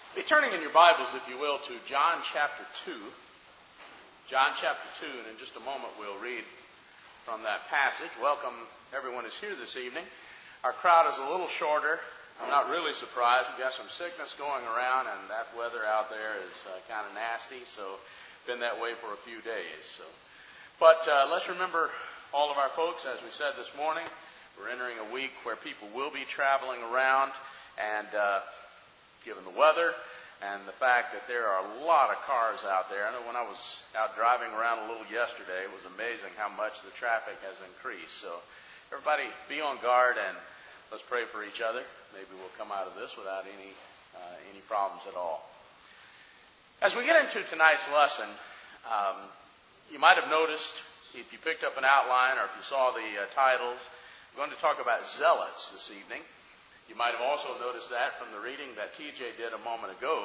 Be turning in your Bibles, if you will, to John chapter 2. John chapter 2, and in just a moment we'll read from that passage. Welcome everyone who's here this evening. Our crowd is a little shorter. I'm not really surprised. We've got some sickness going around, and that weather out there is kind of nasty, so it's been that way for a few days. But let's remember all of our folks, as we said this morning. We're entering a week where people will be traveling around, and given the weather and the fact that there are a lot of cars out there. I know when I was out driving around a little yesterday, it was amazing how much the traffic has increased. So everybody be on guard, and let's pray for each other. Maybe we'll come out of this without any problems at all. As we get into tonight's lesson, you might have noticed, if you picked up an outline or if you saw the titles, we're going to talk about zealots this evening. You might have also noticed that from the reading that TJ did a moment ago.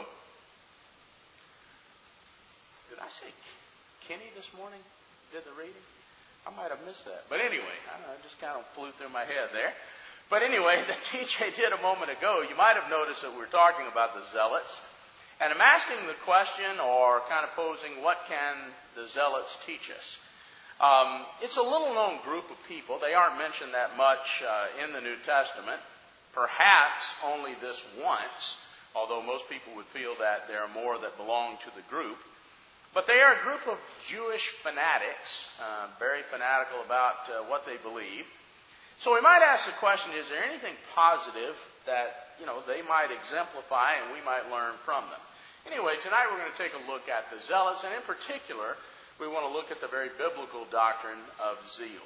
Did I say Kenny this morning did the reading? I might have missed that. But anyway, I don't know, it just kind of flew through my head there. But anyway, that TJ did a moment ago, you might have noticed that we're talking about the zealots. And I'm asking the question, or kind of posing, what can the zealots teach us? It's a little-known group of people. They aren't mentioned that much in the New Testament. Perhaps only this once, although most people would feel that there are more that belong to the group. But they are a group of Jewish fanatics, very fanatical about what they believe. So we might ask the question, is there anything positive that, they might exemplify and we might learn from them? Anyway, tonight we're going to take a look at the zealots, and in particular, we want to look at the very biblical doctrine of zeal.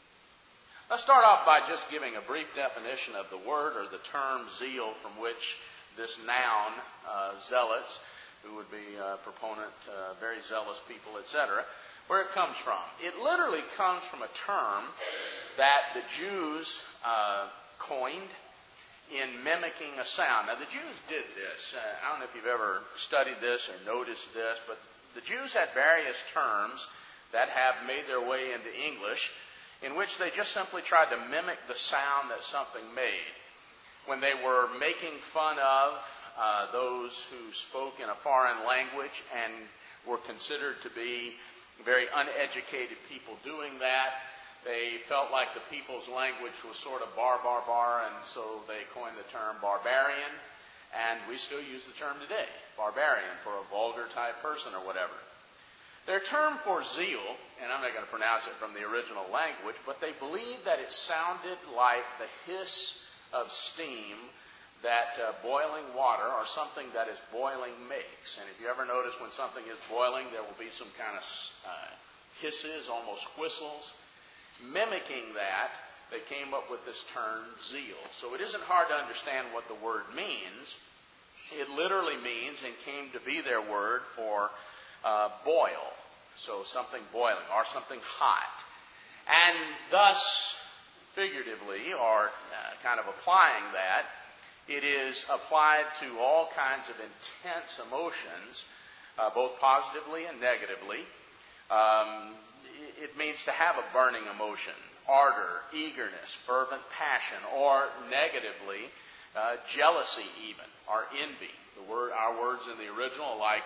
Let's start off by just giving a brief definition of the word or the term zeal, from which this noun, zealots, who would be proponent, very zealous people, etc., where it comes from. It literally comes from a term that the Jews coined in mimicking a sound. Now, the Jews did this. I don't know if you've ever studied this or noticed this, but the Jews had various terms that have made their way into English, in which they just simply tried to mimic the sound that something made. When they were making fun of those who spoke in a foreign language and were considered to be very uneducated people doing that, they felt like the people's language was sort of bar, and so they coined the term barbarian, and we still use the term today, barbarian, for a vulgar type person or whatever. Their term for zeal, and I'm not going to pronounce it from the original language, but they believed that it sounded like the hiss of steam that boiling water or something that is boiling makes. And if you ever notice when something is boiling, there will be some kind of hisses, almost whistles. Mimicking that, they came up with this term zeal. So it isn't hard to understand what the word means. It literally means, and came to be their word for boil, so something boiling or something hot. And thus, figuratively, or kind of applying that, it is applied to all kinds of intense emotions, both positively and negatively. It means to have a burning emotion, ardor, eagerness, fervent passion, or negatively, jealousy even, or envy. Our words in the original, like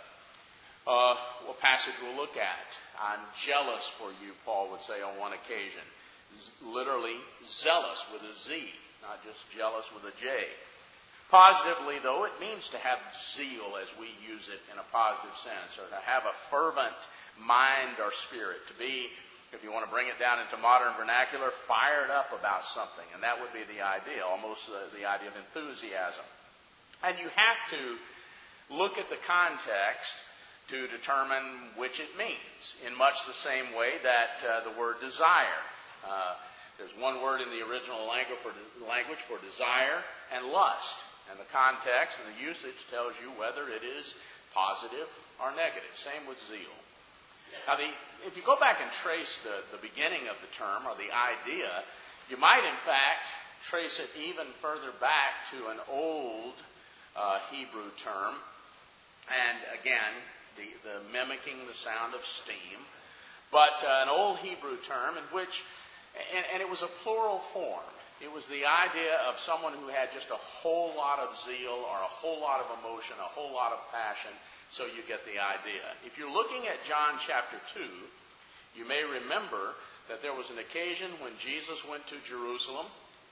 what passage we'll look at. I'm jealous for you, Paul would say on one occasion. Literally, zealous with a Z, not just jealous with a J. Positively, though, it means to have zeal as we use it in a positive sense, or to have a fervent mind or spirit, to be, if you want to bring it down into modern vernacular, fired up about something. And that would be the idea, almost the idea of enthusiasm. And you have to look at the context to determine which it means, in much the same way that the word desire. There's one word in the original language for desire and lust. And the context and the usage tells you whether it is positive or negative. Same with zeal. Now, if you go back and trace the beginning of the term or the idea, you might in fact trace it even further back to an old Hebrew term. And again, the mimicking the sound of steam, but an old Hebrew term in which, and it was a plural form. It was the idea of someone who had just a whole lot of zeal or a whole lot of emotion, a whole lot of passion, so you get the idea. If you're looking at John chapter 2, you may remember that there was an occasion when Jesus went to Jerusalem.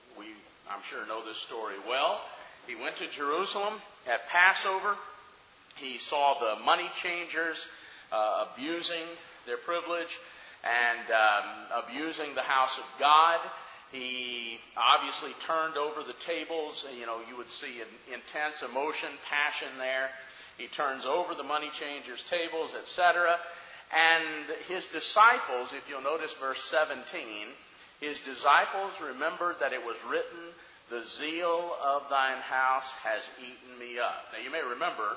I'm sure, know this story well. He went to Jerusalem at Passover. He saw the money changers abusing their privilege and abusing the house of God. He obviously turned over the tables. You would see an intense emotion, passion there. He turns over the money changers' tables, etc. And his disciples, if you'll notice verse 17, his disciples remembered that it was written, "The zeal of thine house has eaten me up." Now you may remember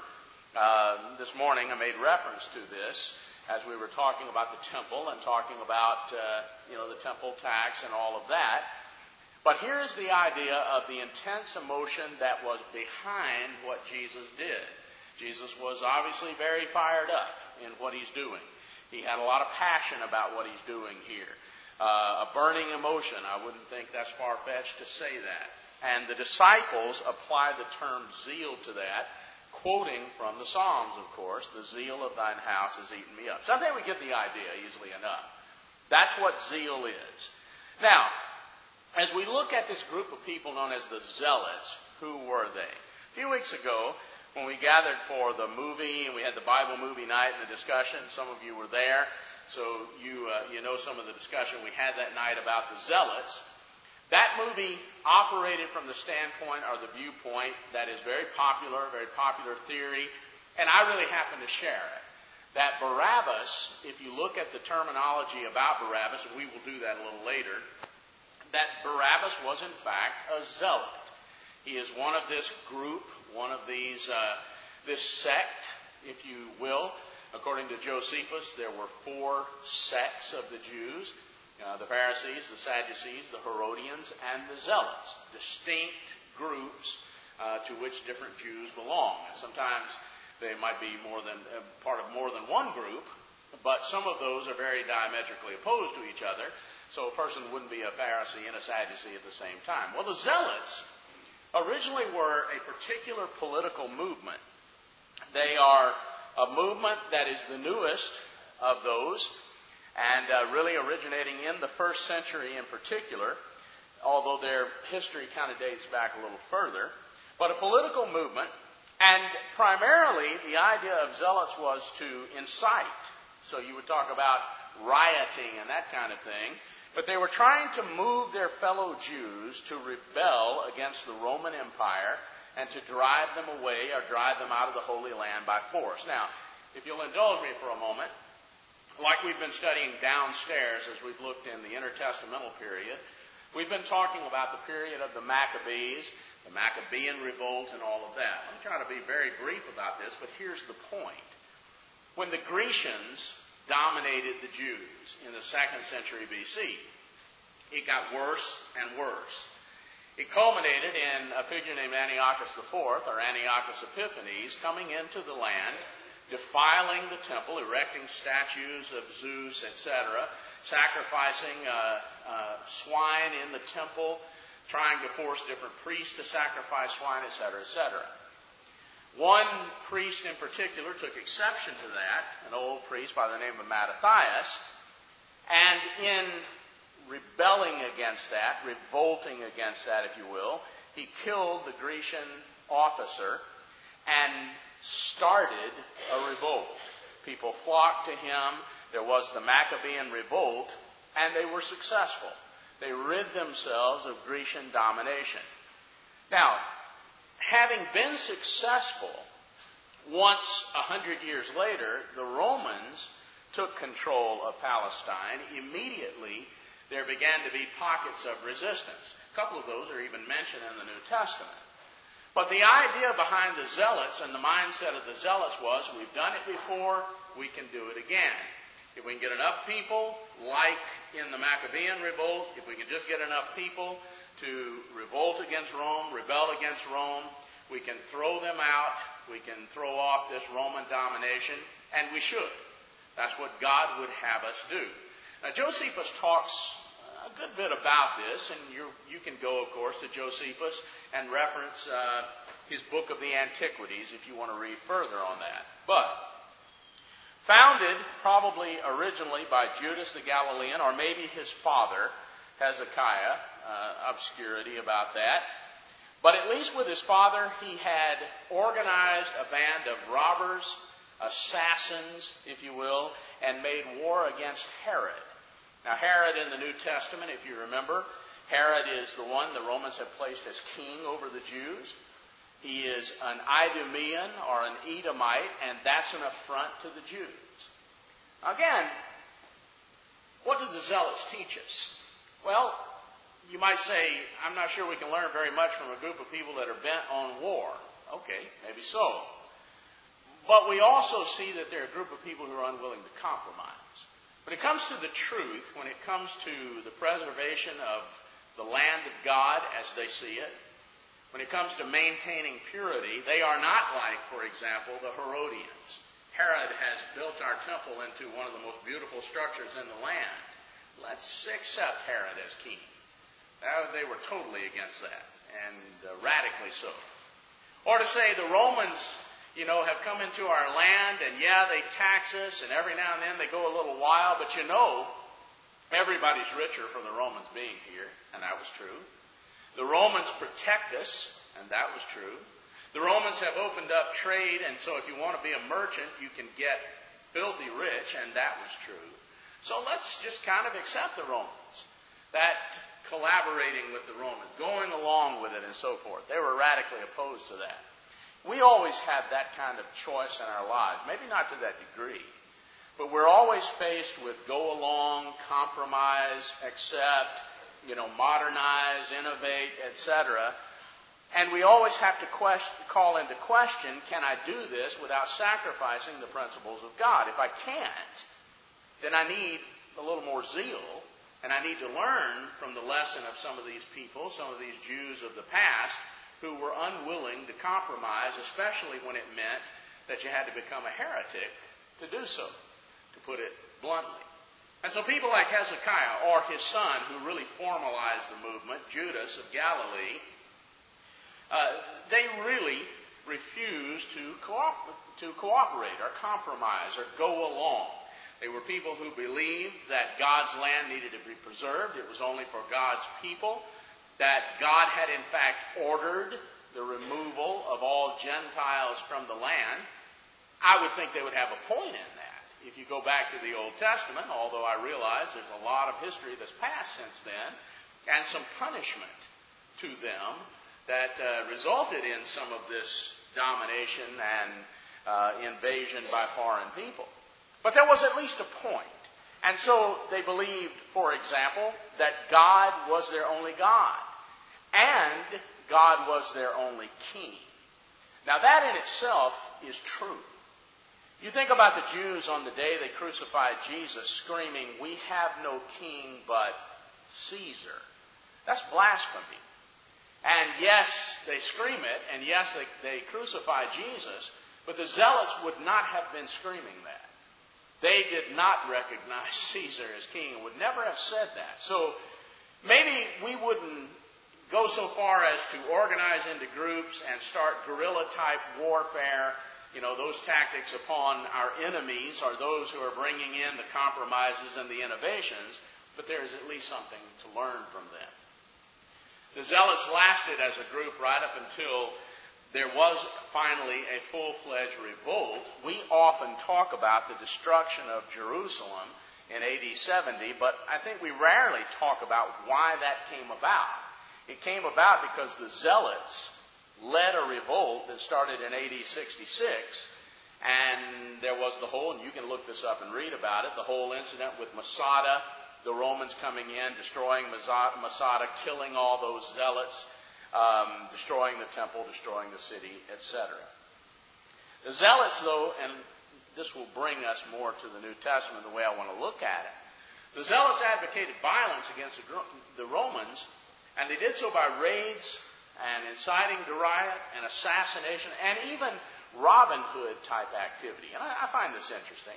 this morning I made reference to this as we were talking about the temple and talking about the temple tax and all of that. But here's the idea of the intense emotion that was behind what Jesus did. Jesus was obviously very fired up in what he's doing. He had a lot of passion about what he's doing here. A burning emotion. I wouldn't think that's far-fetched to say that. And the disciples apply the term zeal to that, quoting from the Psalms, of course, "The zeal of thine house has eaten me up." Someday we get the idea easily enough. That's what zeal is. Now, as we look at this group of people known as the Zealots, who were they? A few weeks ago, when we gathered for the movie, and we had the Bible movie night and the discussion, some of you were there, so you know some of the discussion we had that night about the Zealots. That movie operated from the standpoint or the viewpoint that is very popular theory, and I really happen to share it. That Barabbas, if you look at the terminology about Barabbas, and we will do that a little later, that Barabbas was in fact a zealot. He is one of this group, one of these, this sect, if you will. According to Josephus, there were 4 sects of the Jews. The Pharisees, the Sadducees, the Herodians, and the Zealots. Distinct groups to which different Jews belong. And sometimes they might be part of more than one group, but some of those are very diametrically opposed to each other. So a person wouldn't be a Pharisee and a Sadducee at the same time. Well, the Zealots originally were a particular political movement. They are a movement that is the newest of those, and really originating in the 1st century in particular, although their history kind of dates back a little further. But a political movement, and primarily the idea of zealots was to incite. So you would talk about rioting and that kind of thing. But they were trying to move their fellow Jews to rebel against the Roman Empire and to drive them away or drive them out of the Holy Land by force. Now, if you'll indulge me for a moment, like we've been studying downstairs as we've looked in the intertestamental period, we've been talking about the period of the Maccabees, the Maccabean revolt, and all of that. I'm trying to be very brief about this, but here's the point. When the Grecians dominated the Jews in the 2nd century BC, it got worse and worse. It culminated in a figure named Antiochus IV, or Antiochus Epiphanes, coming into the land, defiling the temple, erecting statues of Zeus, etc., sacrificing swine in the temple, trying to force different priests to sacrifice swine, etc., etc. One priest in particular took exception to that, an old priest by the name of Mattathias, and in rebelling against that, revolting against that, if you will, he killed the Grecian officer and started a revolt. People flocked to him. There was the Maccabean revolt, and they were successful. They rid themselves of Grecian domination. Now, having been successful, once 100 years later, the Romans took control of Palestine. Immediately, there began to be pockets of resistance. A couple of those are even mentioned in the New Testament. But the idea behind the Zealots and the mindset of the Zealots was, we've done it before, we can do it again. If we can get enough people, like in the Maccabean revolt, if we can just get enough people to revolt against Rome, rebel against Rome, we can throw them out, we can throw off this Roman domination, and we should. That's what God would have us do. Now, Josephus talks a good bit about this, and you can go, of course, to Josephus and reference his book of the Antiquities if you want to read further on that. But founded probably originally by Judas the Galilean, or maybe his father, Hezekiah, obscurity about that. But at least with his father, he had organized a band of robbers, assassins, if you will, and made war against Herod. Now, Herod in the New Testament, if you remember, Herod is the one the Romans have placed as king over the Jews. He is an Idumean or an Edomite, and that's an affront to the Jews. Again, what do the Zealots teach us? Well, you might say, I'm not sure we can learn very much from a group of people that are bent on war. Okay, maybe so. But we also see that they're a group of people who are unwilling to compromise. When it comes to the truth, when it comes to the preservation of the land of God as they see it, when it comes to maintaining purity, they are not like, for example, the Herodians. Herod has built our temple into one of the most beautiful structures in the land. Let's accept Herod as king. They were totally against that, and radically so. Or to say the Romans, have come into our land, and they tax us, and every now and then they go a little wild, but everybody's richer from the Romans being here, and that was true. The Romans protect us, and that was true. The Romans have opened up trade, and so if you want to be a merchant, you can get filthy rich, and that was true. So let's just kind of accept the Romans. That collaborating with the Romans, going along with it, and so forth. They were radically opposed to that. We always have that kind of choice in our lives. Maybe not to that degree. But we're always faced with go along, compromise, accept, modernize, innovate, etc. And we always have to call into question, can I do this without sacrificing the principles of God? If I can't, then I need a little more zeal, and I need to learn from the lesson of some of these people, some of these Jews of the past, who were unwilling to compromise, especially when it meant that you had to become a heretic to do so, to put it bluntly. And so people like Hezekiah, or his son, who really formalized the movement, Judas of Galilee, they really refused to cooperate or compromise or go along. They were people who believed that God's land needed to be preserved. It was only for God's people. That God had in fact ordered the removal of all Gentiles from the land. I would think they would have a point in that. If you go back to the Old Testament, although I realize there's a lot of history that's passed since then, and some punishment to them that resulted in some of this domination and invasion by foreign people. But there was at least a point. And so they believed, for example, that God was their only God. And God was their only king. Now that in itself is true. You think about the Jews on the day they crucified Jesus screaming, "We have no king but Caesar." That's blasphemy. And yes, they scream it, and yes, they crucify Jesus, but the Zealots would not have been screaming that. They did not recognize Caesar as king and would never have said that. So maybe we wouldn't go so far as to organize into groups and start guerrilla-type warfare, those tactics upon our enemies or those who are bringing in the compromises and the innovations, but there is at least something to learn from them. The Zealots lasted as a group right up until there was finally a full-fledged revolt. We often talk about the destruction of Jerusalem in AD 70, but I think we rarely talk about why that came about. It came about because the Zealots led a revolt that started in AD 66, and there was the whole, and you can look this up and read about it, the whole incident with Masada, the Romans coming in, destroying Masada, killing all those Zealots, destroying the temple, destroying the city, etc. The Zealots, though, and this will bring us more to the New Testament the way I want to look at it, the Zealots advocated violence against the Romans, and they did so by raids and inciting to riot and assassination and even Robin Hood type activity. And I find this interesting.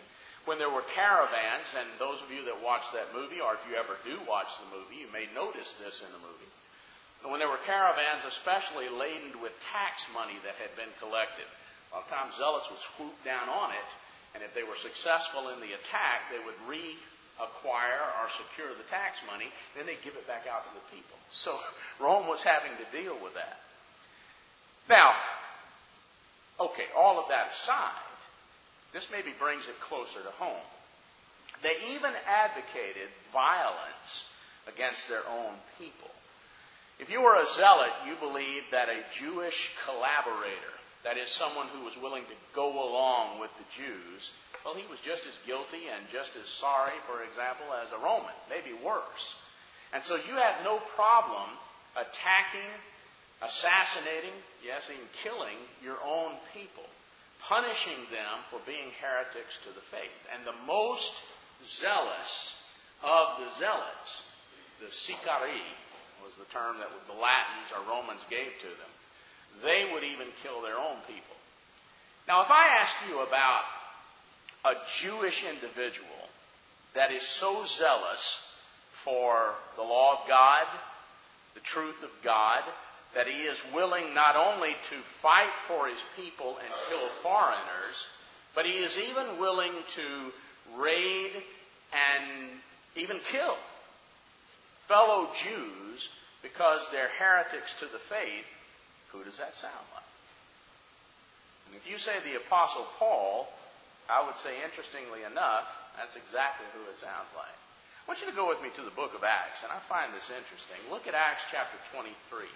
when there were caravans, and those of you that watch that movie, or if you ever do watch the movie, you may notice this in the movie. When there were caravans, especially laden with tax money that had been collected, a lot of times zealots would swoop down on it, and if they were successful in the attack, they would reacquire or secure the tax money, then they'd give it back out to the people. So Rome was having to deal with that. Now, okay, all of that aside, this maybe brings it closer to home. They even advocated violence against their own people. If you were a zealot, you believed that a Jewish collaborator, that is, someone who was willing to go along with the Jews, well, he was just as guilty and just as sorry, for example, as a Roman, maybe worse. And so you had no problem attacking, assassinating, yes, even killing your own people, punishing them for being heretics to the faith. And the most zealous of the zealots, the Sicarii, was the term that the Latins or Romans gave to them. They would even kill their own people. Now, if I ask you about a Jewish individual that is so zealous for the law of God, the truth of God, that he is willing not only to fight for his people and kill foreigners, but he is even willing to raid and even kill fellow Jews because they're heretics to the faith, who does that sound like? And if you say the Apostle Paul, I would say, interestingly enough, that's exactly who it sounds like. I want you to go with me to the book of Acts, and I find this interesting. Look at Acts chapter 23.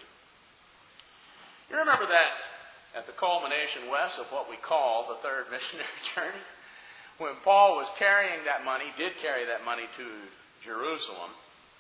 You remember that at the culmination west of what we call the third missionary journey, when Paul was carrying that money, did carry that money to Jerusalem,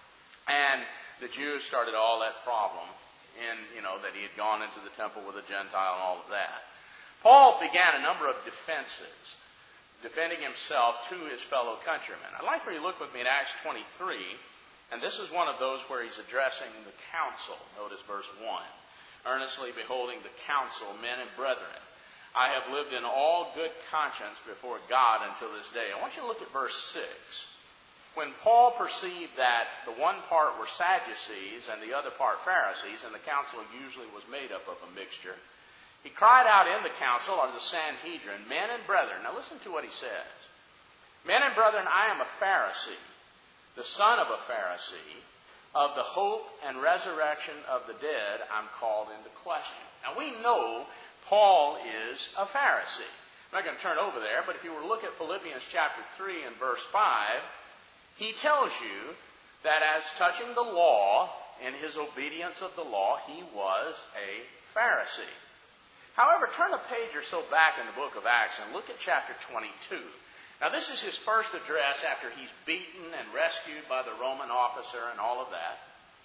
and the Jews started all that problem in, that he had gone into the temple with a Gentile and all of that. Paul began a number of defenses, defending himself to his fellow countrymen. I'd like for you to look with me at Acts 23, and this is one of those where he's addressing the council. Notice verse 1. Earnestly beholding the council, men and brethren, I have lived in all good conscience before God until this day. I want you to look at verse 6. When Paul perceived that the one part were Sadducees and the other part Pharisees, and the council usually was made up of a mixture, he cried out in the council, or the Sanhedrin, men and brethren. Now listen to what he says. Men and brethren, I am a Pharisee, the son of a Pharisee. Of the hope and resurrection of the dead, I'm called into question. Now we know Paul is a Pharisee. I'm not going to turn over there, but if you were to look at Philippians chapter 3 and verse 5, he tells you that as touching the law, in his obedience of the law, he was a Pharisee. However, turn a page or so back in the book of Acts and look at chapter 22. Now, this is his first address after he's beaten and rescued by the Roman officer and all of that.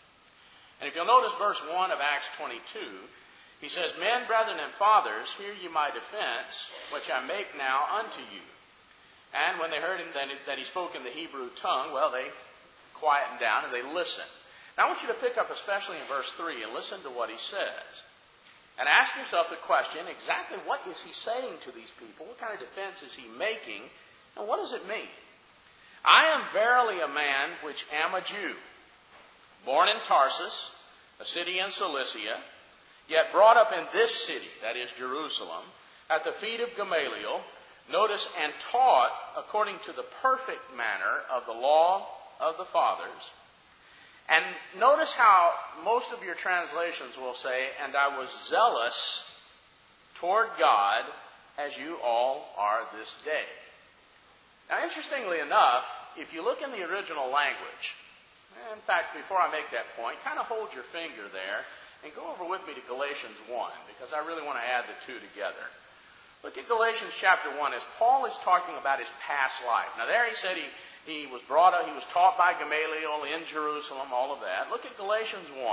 And if you'll notice verse 1 of Acts 22, he says, Men, brethren, and fathers, hear ye my defense, which I make now unto you. And when they heard him that he spoke in the Hebrew tongue, well, they quietened down and they listened. Now I want you to pick up especially in verse 3 and listen to what he says. And ask yourself the question, exactly what is he saying to these people? What kind of defense is he making? And what does it mean? I am verily a man which am a Jew, born in Tarsus, a city in Cilicia, yet brought up in this city, that is Jerusalem, at the feet of Gamaliel, notice, and taught according to the perfect manner of the law of the fathers. And notice how most of your translations will say, and I was zealous toward God as you all are this day. Now, interestingly enough, if you look in the original language, in fact, before I make that point, kind of hold your finger there and go over with me to Galatians 1, because I really want to add the two together. Look at Galatians chapter 1 as Paul is talking about his past life. Now there he said he was brought up, he was taught by Gamaliel in Jerusalem, all of that. Look at Galatians 1,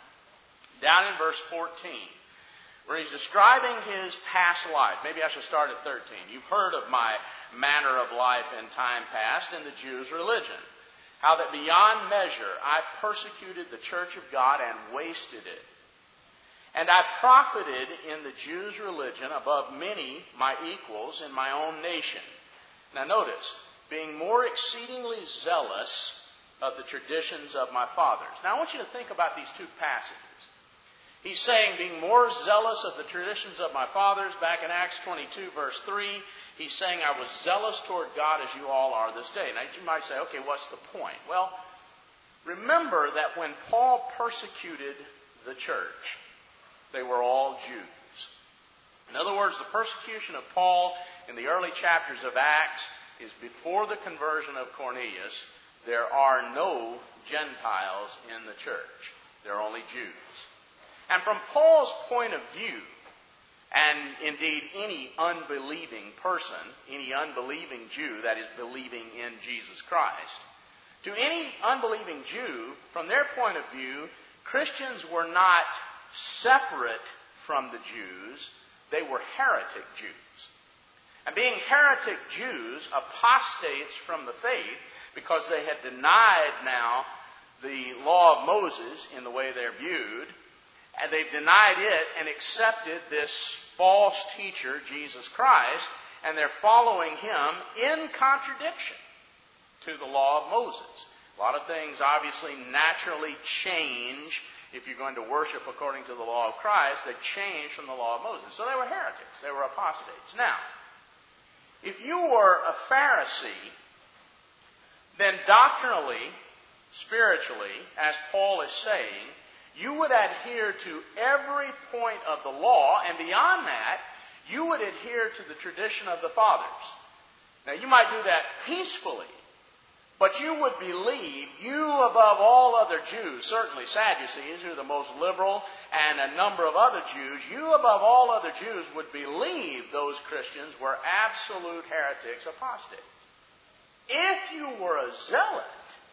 down in verse 14, where he's describing his past life. Maybe I should start at 13. You've heard of my manner of life in time past in the Jews' religion, how that beyond measure I persecuted the church of God and wasted it. And I profited in the Jews' religion above many my equals in my own nation. Now notice, being more exceedingly zealous of the traditions of my fathers. Now I want you to think about these two passages. He's saying, being more zealous of the traditions of my fathers, back in Acts 22, verse 3, he's saying, I was zealous toward God as you all are this day. Now you might say, okay, what's the point? Well, remember that when Paul persecuted the church, they were all Jews. In other words, the persecution of Paul in the early chapters of Acts is before the conversion of Cornelius. There are no Gentiles in the church. There are only Jews. And from Paul's point of view, and indeed any unbelieving person, any unbelieving Jew that is believing in Jesus Christ, to any unbelieving Jew, from their point of view, Christians were not separate from the Jews. They were heretic Jews. And being heretic Jews, apostates from the faith, because they had denied now the law of Moses in the way they're viewed, and they've denied it and accepted this false teacher, Jesus Christ, and they're following him in contradiction to the law of Moses. A lot of things obviously naturally change if you're going to worship according to the law of Christ. They change from the law of Moses. So they were heretics. They were apostates. Now, if you were a Pharisee, then doctrinally, spiritually, as Paul is saying, you would adhere to every point of the law, and beyond that, you would adhere to the tradition of the fathers. Now, you might do that peacefully, but you would believe, you above all other Jews, certainly Sadducees, who are the most liberal, and a number of other Jews, you above all other Jews would believe those Christians were absolute heretics, apostates. If you were a zealot,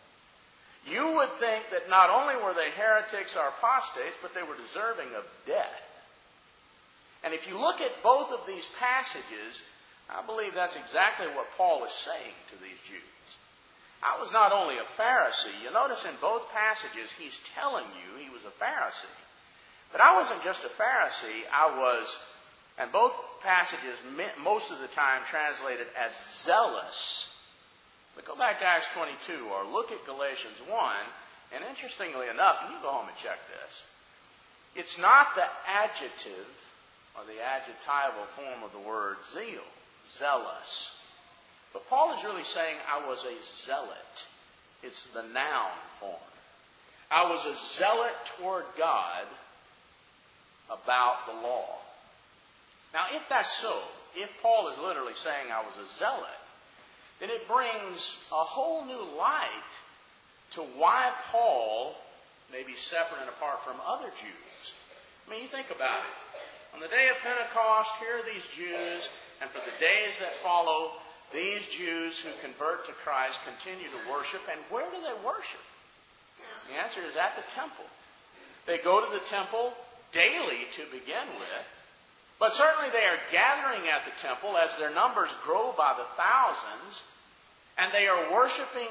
you would think that not only were they heretics or apostates, but they were deserving of death. And if you look at both of these passages, I believe that's exactly what Paul is saying to these Jews. I was not only a Pharisee. You notice in both passages he's telling you he was a Pharisee. But I wasn't just a Pharisee. I was, and both passages most of the time translated as zealous. But go back to Acts 22 or look at Galatians 1, and interestingly enough, and you go home and check this, it's not the adjective or the adjectival form of the word zeal, zealous. But Paul is really saying, I was a zealot. It's the noun form. I was a zealot toward God about the law. Now, if that's so, if Paul is literally saying I was a zealot, then it brings a whole new light to why Paul may be separate and apart from other Jews. I mean, you think about it. On the day of Pentecost, here are these Jews, and for the days that follow, these Jews who convert to Christ continue to worship. And where do they worship? The answer is at the temple. They go to the temple daily to begin with, but certainly they are gathering at the temple as their numbers grow by the thousands, and they are worshiping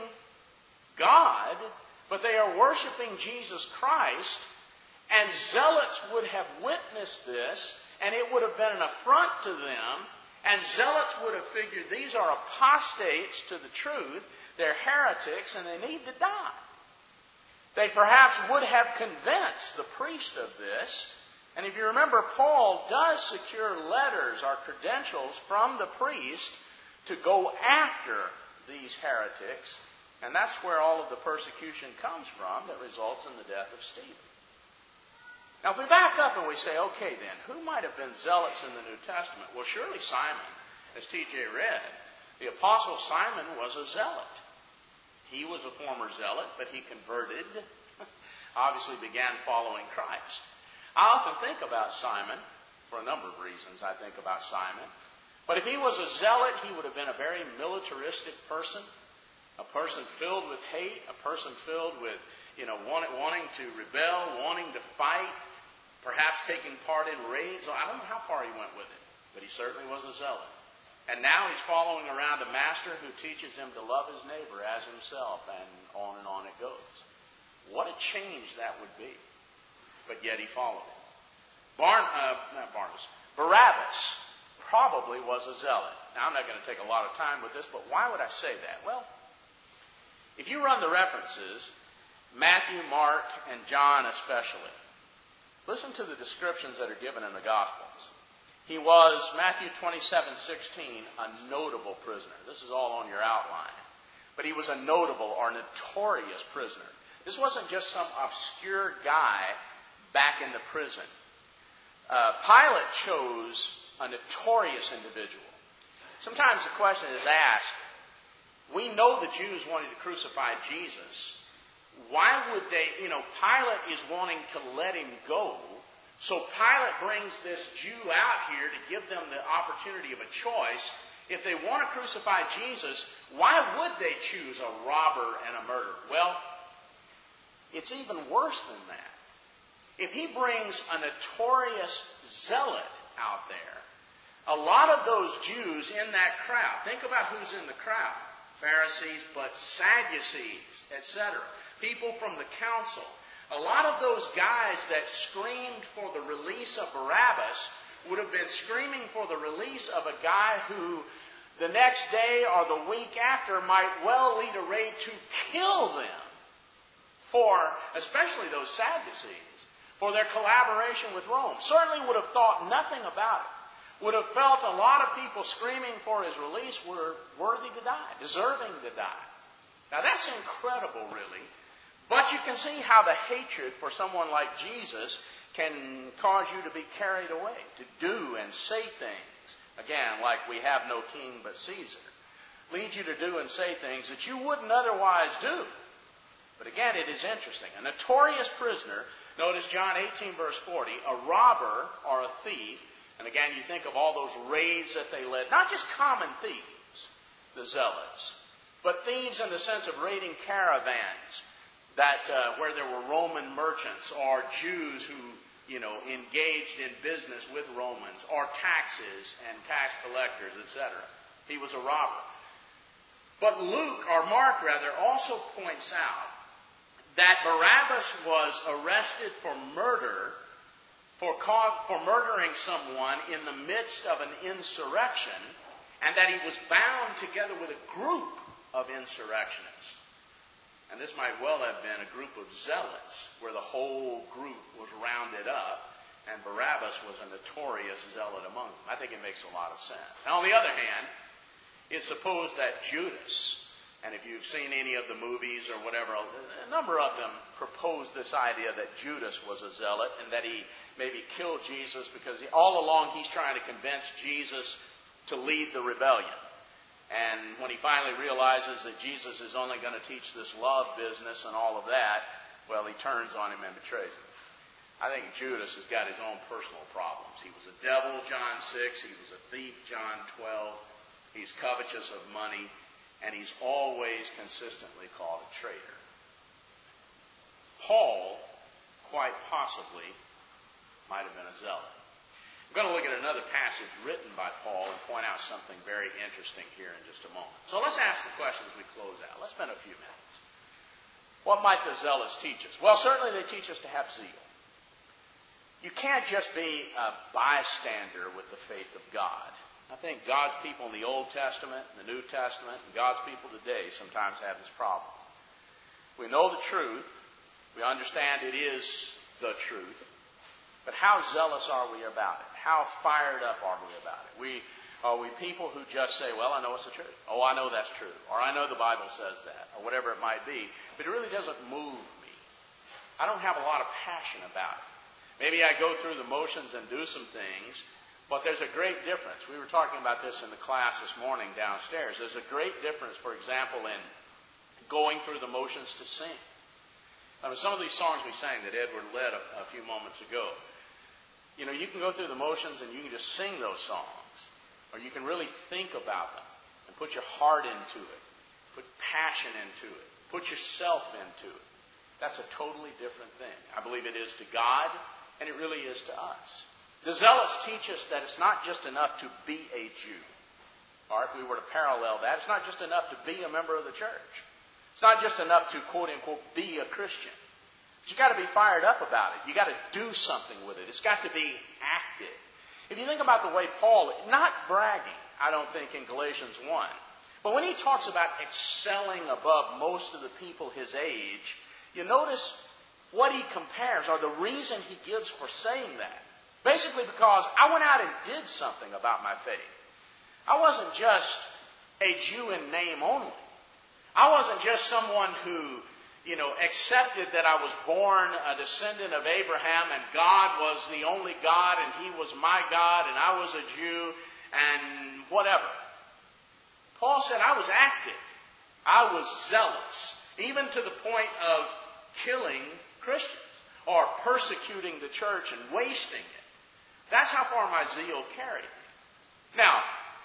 God, but they are worshiping Jesus Christ, and zealots would have witnessed this, and it would have been an affront to them, and zealots would have figured these are apostates to the truth, they're heretics, and they need to die. They perhaps would have convinced the priest of this. And if you remember, Paul does secure letters or credentials from the priest to go after these heretics. And that's where all of the persecution comes from that results in the death of Stephen. Now, if we back up and we say, okay then, who might have been zealots in the New Testament? Well, surely Simon, as T.J. read. The Apostle Simon was a zealot. He was a former zealot, but he converted, obviously began following Christ. I often think about Simon, for a number of reasons I think about Simon. But if he was a zealot, he would have been a very militaristic person, a person filled with hate, a person filled with, wanting to rebel, wanting to fight, perhaps taking part in raids. I don't know how far he went with it, but he certainly was a zealot. And now he's following around a master who teaches him to love his neighbor as himself, and on it goes. What a change that would be. But yet he followed him. Barabbas, probably was a zealot. Now, I'm not going to take a lot of time with this, but why would I say that? Well, if you run the references, Matthew, Mark, and John especially, listen to the descriptions that are given in the Gospels. He was, Matthew 27:16, a notable prisoner. This is all on your outline. But he was a notable or notorious prisoner. This wasn't just some obscure guy back in the prison. Pilate chose a notorious individual. Sometimes the question is asked, we know the Jews wanted to crucify Jesus. Why would they, Pilate is wanting to let him go. So Pilate brings this Jew out here to give them the opportunity of a choice. If they want to crucify Jesus, why would they choose a robber and a murderer? Well, it's even worse than that. If he brings a notorious zealot out there, a lot of those Jews in that crowd, think about who's in the crowd. Pharisees, but Sadducees, etc. People from the council. A lot of those guys that screamed for the release of Barabbas would have been screaming for the release of a guy who the next day or the week after might well lead a raid to kill them for, especially those Sadducees, for their collaboration with Rome. Certainly would have thought nothing about it. Would have felt a lot of people screaming for his release were worthy to die, deserving to die. Now that's incredible, really. But you can see how the hatred for someone like Jesus can cause you to be carried away, to do and say things. Again, like we have no king but Caesar. Leads you to do and say things that you wouldn't otherwise do. But again, it is interesting. A notorious prisoner, notice John 18 verse 40, a robber or a thief. And again, you think of all those raids that they led. Not just common thieves, the zealots, but thieves in the sense of raiding caravans that where there were Roman merchants or Jews who, engaged in business with Romans, or taxes and tax collectors, etc. He was a robber. But Luke, or Mark rather, also points out that Barabbas was arrested for murder, for murdering someone in the midst of an insurrection, and that he was bound together with a group of insurrectionists. And this might well have been a group of zealots, where the whole group was rounded up, and Barabbas was a notorious zealot among them. I think it makes a lot of sense. Now, on the other hand, it's supposed that Judas, and if you've seen any of the movies or whatever, a number of them proposed this idea that Judas was a zealot and that he maybe killed Jesus because all along he's trying to convince Jesus to lead the rebellion. And when he finally realizes that Jesus is only going to teach this love business and all of that, well, he turns on him and betrays him. I think Judas has got his own personal problems. He was a devil, John 6. He was a thief, John 12. He's covetous of money. And he's always consistently called a traitor. Paul, quite possibly, might have been a zealot. I'm going to look at another passage written by Paul and point out something very interesting here in just a moment. So let's ask the question as we close out. Let's spend a few minutes. What might the zealots teach us? Well, certainly they teach us to have zeal. You can't just be a bystander with the faith of God. I think God's people in the Old Testament, the New Testament, and God's people today sometimes have this problem. We know the truth. We understand it is the truth. But how zealous are we about it? How fired up are we about it? Are we people who just say, well, I know it's the truth. Oh, I know that's true. Or I know the Bible says that. Or whatever it might be. But it really doesn't move me. I don't have a lot of passion about it. Maybe I go through the motions and do some things. But there's a great difference. We were talking about this in the class this morning downstairs. There's a great difference, for example, in going through the motions to sing. I mean, some of these songs we sang that Edward led a few moments ago, you can go through the motions and you can just sing those songs. Or you can really think about them and put your heart into it, put passion into it, put yourself into it. That's a totally different thing. I believe it is to God, and it really is to us. The zealots teach us that it's not just enough to be a Jew. Or if we were to parallel that, it's not just enough to be a member of the church. It's not just enough to, quote unquote, be a Christian. But you've got to be fired up about it. You've got to do something with it. It's got to be active. If you think about the way Paul, not bragging, I don't think, in Galatians 1, but when he talks about excelling above most of the people his age, you notice what he compares, or the reason he gives for saying that. Basically because I went out and did something about my faith. I wasn't just a Jew in name only. I wasn't just someone who, accepted that I was born a descendant of Abraham and God was the only God and He was my God and I was a Jew and whatever. Paul said I was active. I was zealous, even to the point of killing Christians or persecuting the church and wasting it. That's how far my zeal carried me. Now,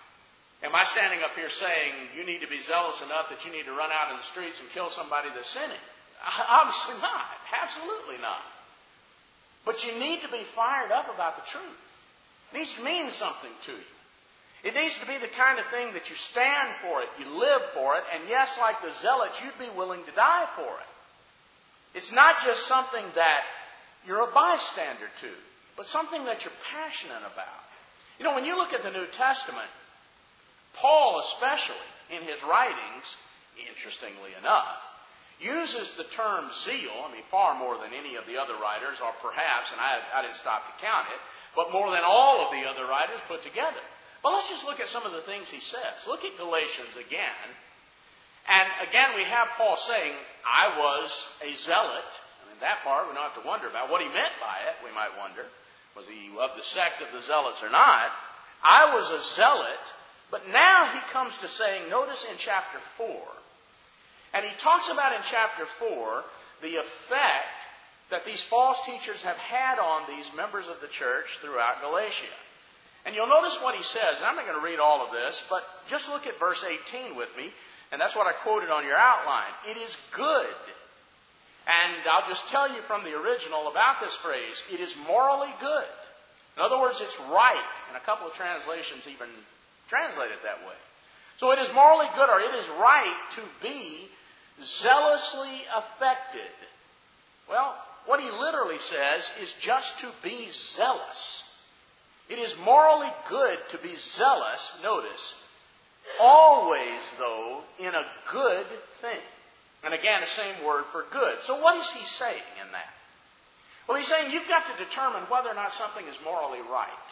am I standing up here saying you need to be zealous enough that you need to run out in the streets and kill somebody that's sinning? Obviously not. Absolutely not. But you need to be fired up about the truth. It needs to mean something to you. It needs to be the kind of thing that you stand for it, you live for it, and yes, like the zealots, you'd be willing to die for it. It's not just something that you're a bystander to, but something that you're passionate about. When you look at the New Testament, Paul especially, in his writings, interestingly enough, uses the term zeal, far more than any of the other writers, or perhaps, and I didn't stop to count it, but more than all of the other writers put together. But let's just look at some of the things he says. Look at Galatians again. And again, we have Paul saying, I was a zealot. That part we don't have to wonder about. What he meant by it, we might wonder. Was he of the sect of the zealots or not? I was a zealot. But now he comes to saying, notice in chapter 4, and he talks about in chapter 4 the effect that these false teachers have had on these members of the church throughout Galatia. And you'll notice what he says, and I'm not going to read all of this, but just look at verse 18 with me, and that's what I quoted on your outline. It is good. And I'll just tell you from the original about this phrase, it is morally good. In other words, it's right. And a couple of translations even translate it that way. So it is morally good, or it is right to be zealously affected. Well, what he literally says is just to be zealous. It is morally good to be zealous, notice, always, though, in a good thing. And again, the same word for good. So what is he saying in that? Well, he's saying you've got to determine whether or not something is morally right.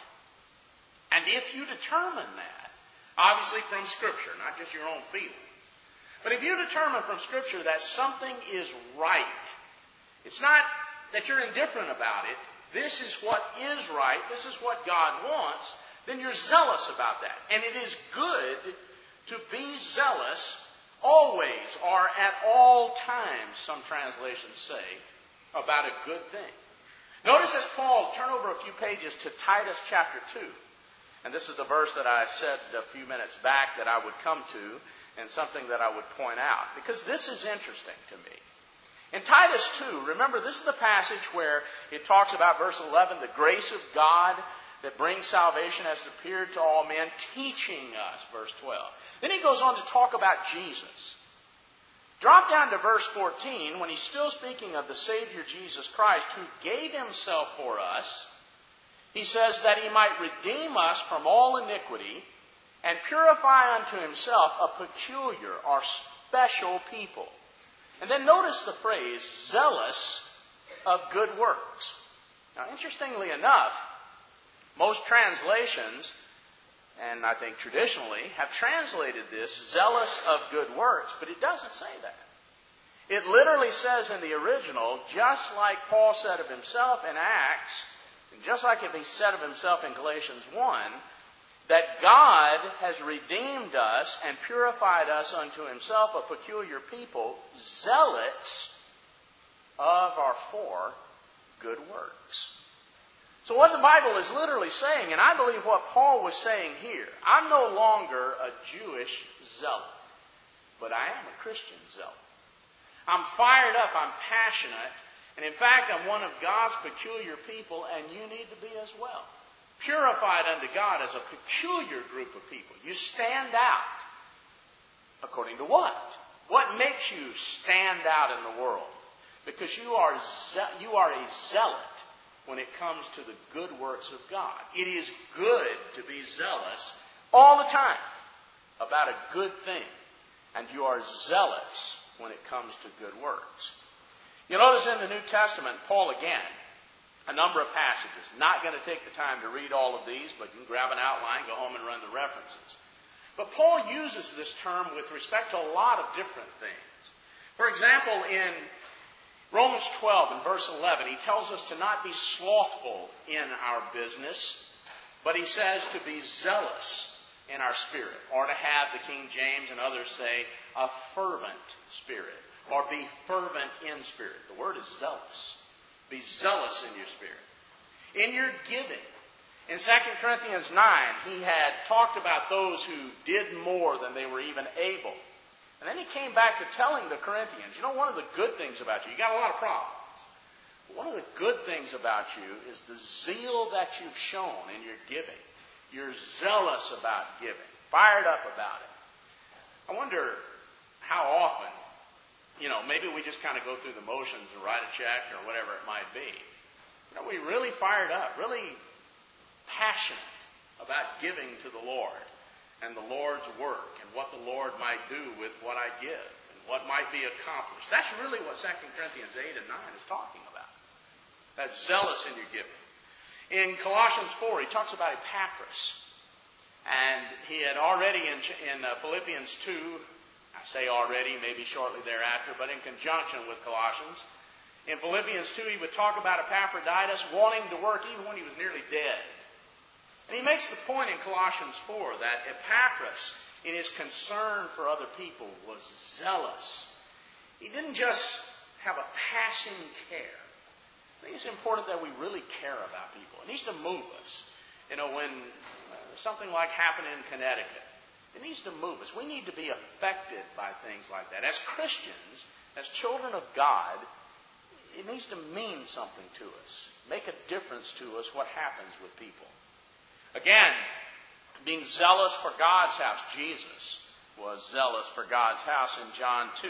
And if you determine that, obviously from Scripture, not just your own feelings, but if you determine from Scripture that something is right, it's not that you're indifferent about it, this is what is right, this is what God wants, then you're zealous about that. And it is good to be zealous always, or at all times, some translations say, about a good thing. Notice as Paul, turn over a few pages to Titus chapter 2. And this is the verse that I said a few minutes back that I would come to, and something that I would point out, because this is interesting to me. In Titus 2, remember, this is the passage where it talks about, verse 11, the grace of God that brings salvation has appeared to all men, teaching us, verse 12. Then he goes on to talk about Jesus. Drop down to verse 14, when he's still speaking of the Savior Jesus Christ, who gave himself for us. He says that he might redeem us from all iniquity and purify unto himself a peculiar or special people. And then notice the phrase, zealous of good works. Now, interestingly enough, most translations, and I think traditionally, have translated this zealous of good works, but it doesn't say that. It literally says in the original, just like Paul said of himself in Acts, and just like he said of himself in Galatians 1, that God has redeemed us and purified us unto himself a peculiar people, zealots of our for good works. So what the Bible is literally saying, and I believe what Paul was saying here, I'm no longer a Jewish zealot, but I am a Christian zealot. I'm fired up, I'm passionate, and in fact I'm one of God's peculiar people, and you need to be as well. Purified unto God as a peculiar group of people. You stand out. According to what? What makes you stand out in the world? Because you are a zealot when it comes to the good works of God. It is good to be zealous all the time about a good thing. And you are zealous when it comes to good works. You notice in the New Testament, Paul again, a number of passages. Not going to take the time to read all of these, but you can grab an outline, go home and run the references. But Paul uses this term with respect to a lot of different things. For example, in Romans 12 and verse 11, he tells us to not be slothful in our business, but he says to be zealous in our spirit, or to have, the King James and others say, a fervent spirit, or be fervent in spirit. The word is zealous. Be zealous in your spirit. In your giving. In 2 Corinthians 9, he had talked about those who did more than they were even able. And then he came back to telling the Corinthians, you know, one of the good things about you got a lot of problems. But one of the good things about you is the zeal that you've shown in your giving. You're zealous about giving, fired up about it. I wonder how often, you know, maybe we just kind of go through the motions and write a check or whatever it might be. You know, we really fired up, really passionate about giving to the Lord and the Lord's work and what the Lord might do with what I give and what might be accomplished. That's really what 2 Corinthians 8 and 9 is talking about. That's zealous in your giving. In Colossians 4, he talks about Epaphras. And he had already in Philippians 2, I say already, maybe shortly thereafter, but in conjunction with Colossians, in Philippians 2, he would talk about Epaphroditus wanting to work even when he was nearly dead. And he makes the point in Colossians 4 that Epaphras, in his concern for other people, was zealous. He didn't just have a passing care. I think it's important that we really care about people. It needs to move us. You know, when something like happened in Connecticut, it needs to move us. We need to be affected by things like that. As Christians, as children of God, it needs to mean something to us. Make a difference to us what happens with people. Again, being zealous for God's house. Jesus was zealous for God's house in John 2.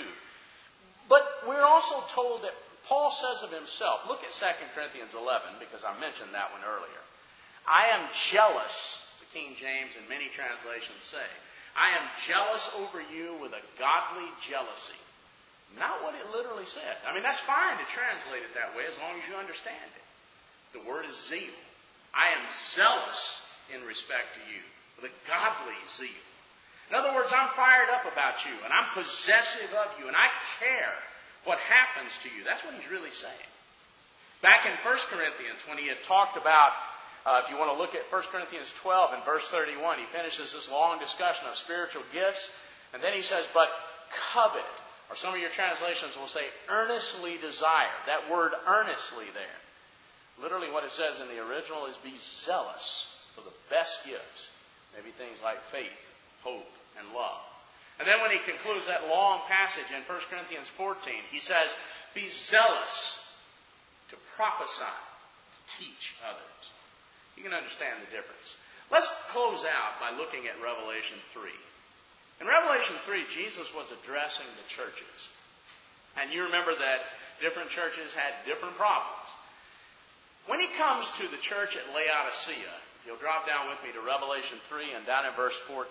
But we're also told that Paul says of himself, look at 2 Corinthians 11, because I mentioned that one earlier. I am jealous, the King James and many translations say. I am jealous over you with a godly jealousy. Not what it literally said. I mean, that's fine to translate it that way as long as you understand it. The word is zeal. I am zealous in respect to you with a godly zeal. In other words, I'm fired up about you, and I'm possessive of you, and I care what happens to you. That's what he's really saying. Back in 1 Corinthians, when he had talked about, if you want to look at 1 Corinthians 12 and verse 31, he finishes this long discussion of spiritual gifts. And then he says, but covet, or some of your translations will say earnestly desire. That word earnestly there. Literally what it says in the original is be zealous for the best gifts. Maybe things like faith, hope, and love. And then when he concludes that long passage in 1 Corinthians 14, he says, be zealous to prophesy, to teach others. You can understand the difference. Let's close out by looking at Revelation 3. In Revelation 3, Jesus was addressing the churches. And you remember that different churches had different problems. When he comes to the church at Laodicea, you'll drop down with me to Revelation 3 and down in verse 14.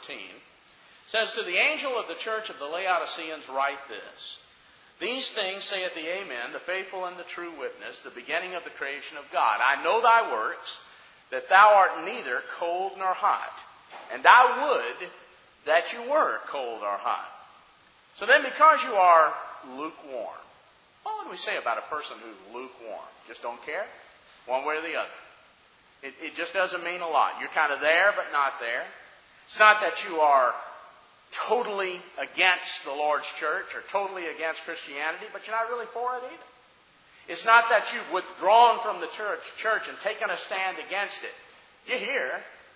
It says, to the angel of the church of the Laodiceans write this. These things saith the Amen, the faithful and the true witness, the beginning of the creation of God. I know thy works, that thou art neither cold nor hot. And I would that you were cold or hot. So then because you are lukewarm. What would we say about a person who's lukewarm? Just don't care? One way or the other. It just doesn't mean a lot. You're kind of there, but not there. It's not that you are totally against the Lord's church or totally against Christianity, but you're not really for it either. It's not that you've withdrawn from the church and taken a stand against it. You're here,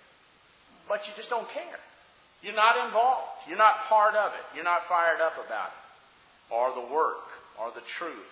but you just don't care. You're not involved. You're not part of it. You're not fired up about it. Or the work, or the truth.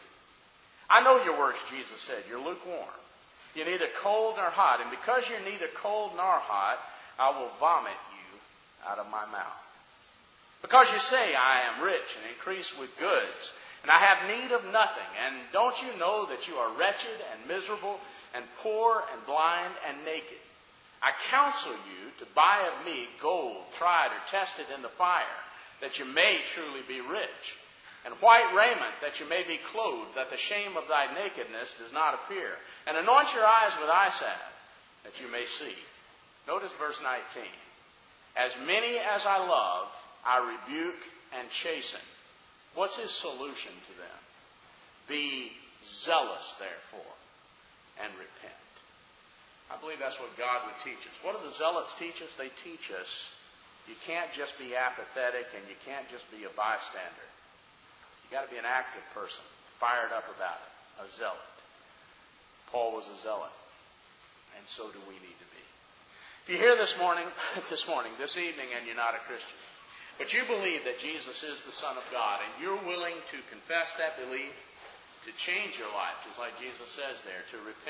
I know your works, Jesus said. You're lukewarm. You're neither cold nor hot. And because you're neither cold nor hot, I will vomit you out of my mouth. Because you say, I am rich and increase with goods, and I have need of nothing. And don't you know that you are wretched and miserable, and poor and blind and naked. I counsel you to buy of me gold tried or tested in the fire, that you may truly be rich, and white raiment, that you may be clothed, that the shame of thy nakedness does not appear. And anoint your eyes with eye salve, that you may see. Notice verse 19. As many as I love, I rebuke and chasten. What's his solution to them? Be zealous, therefore, and repent. I believe that's what God would teach us. What do the zealots teach us? They teach us you can't just be apathetic and you can't just be a bystander. You've got to be an active person, fired up about it, a zealot. Paul was a zealot, and so do we need to be. If you're here this evening, and you're not a Christian, but you believe that Jesus is the Son of God, and you're willing to confess that belief, to change your life, just like Jesus says there, to repent.